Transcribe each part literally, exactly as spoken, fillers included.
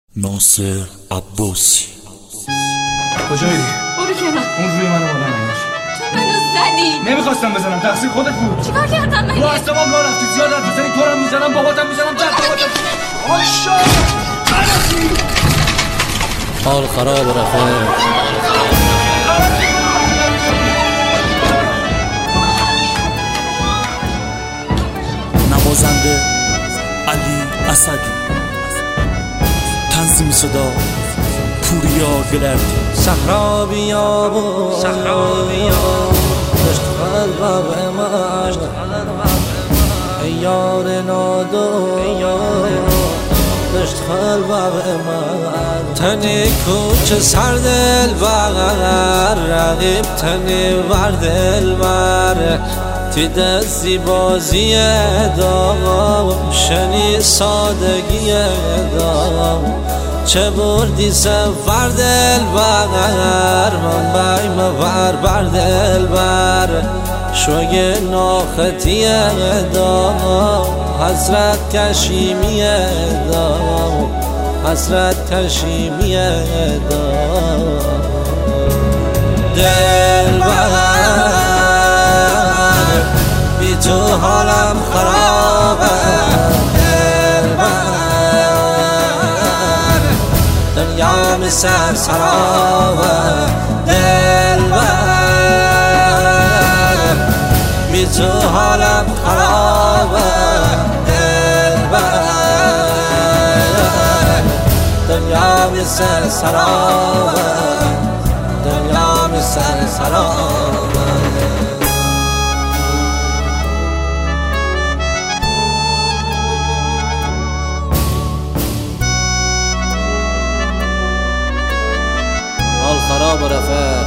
ناصر عباسی. کجایی؟ برو کنار. اون روی منو بالا نمیش. تو منو زدی. نمیخواستم بزنم، تقصیر خودت بود. چیکار کردم من؟ تو اصلا راه رفتی، زیاد حرف بزنی تو رو میزنم، باباتم میزنم، جد باباتم. آشا برسی حال خراب رفت. نوازنده علی اسدی، تنظیم صدا پوریا گلردی. صحرا بیابون صحرا بیابون دشت قلبم مشت ای یار نادو دشت قلبم من تنی کوچه سر دل بغر رقیب تنی ور دل بر تی دستی بازی دام شنی سادگی دام چه بردی سفر دل بغر من بایم ور بر دل بر شوی ناخطی دام حسرت کشیمی دام حسرت کشیمی دام دل بغر بی تو حالم خرابه دنیام سر سرابه دل بر بی تو حالم خرابه دل بر دنیام سر سرابه دنیام سر سرابه خراب رفت.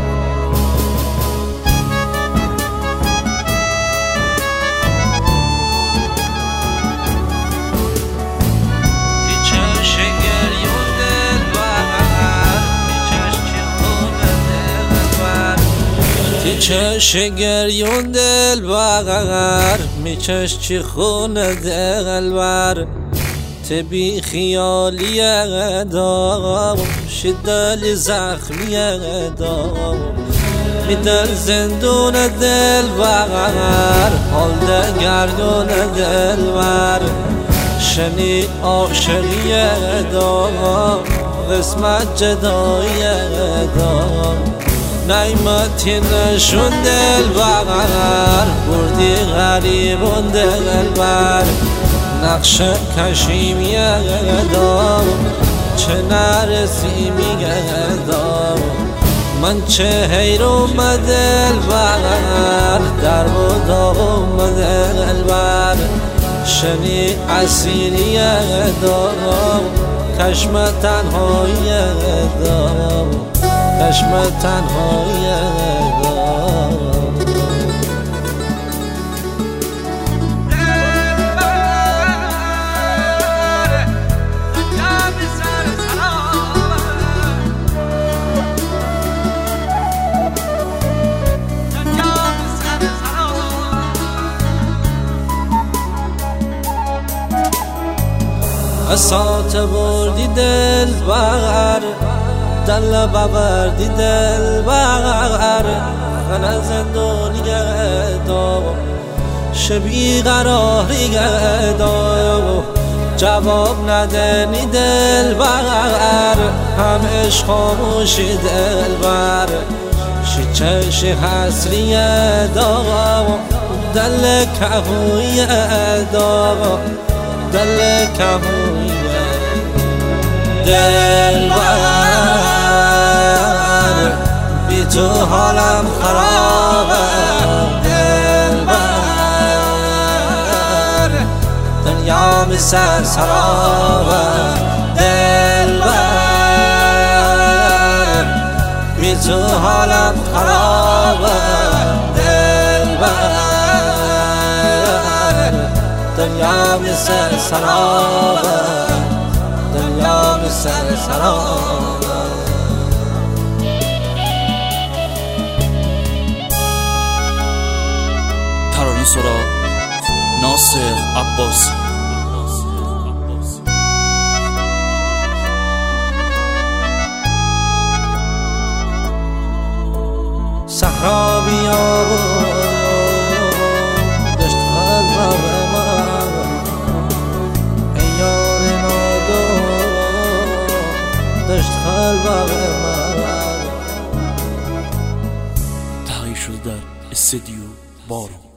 چش گریون دل بغر میچش چی خون دل بر تبی خیالی دام شدل زخمی دام میدل زندون دل بغر حال دگردون دل بر شنی عاشقی دام قسمت جدایی دام نعمتی نشون دل بغر بردی غریبون دل بر نقش کشیمی دام چه نرسی میگدام من چه حیرم دل بغر در و داغم دل بر شنی اسیری دام کشم تنهایی دام کشم تنهایی دام اسات بردی دل بغر دل ببردی دل بغر من زندانی گردام شبی قراری گردام جواب ندنی دل بغر همش خاموشی دل بر شی چشی حسری دام دل کهوی دام دل کهوی دل بر بی تو حالم خرابه دل بر دنیام سر سرابه دل بر بی تو حالم خرابه دل بر دنیام سر سرابه دنیام سر سرابه ترانه سرا ناصر عباسی. صحرا بیار دشت قلب من ای یار نادو دشت قلب من. تغییر شده در استدیو بارون.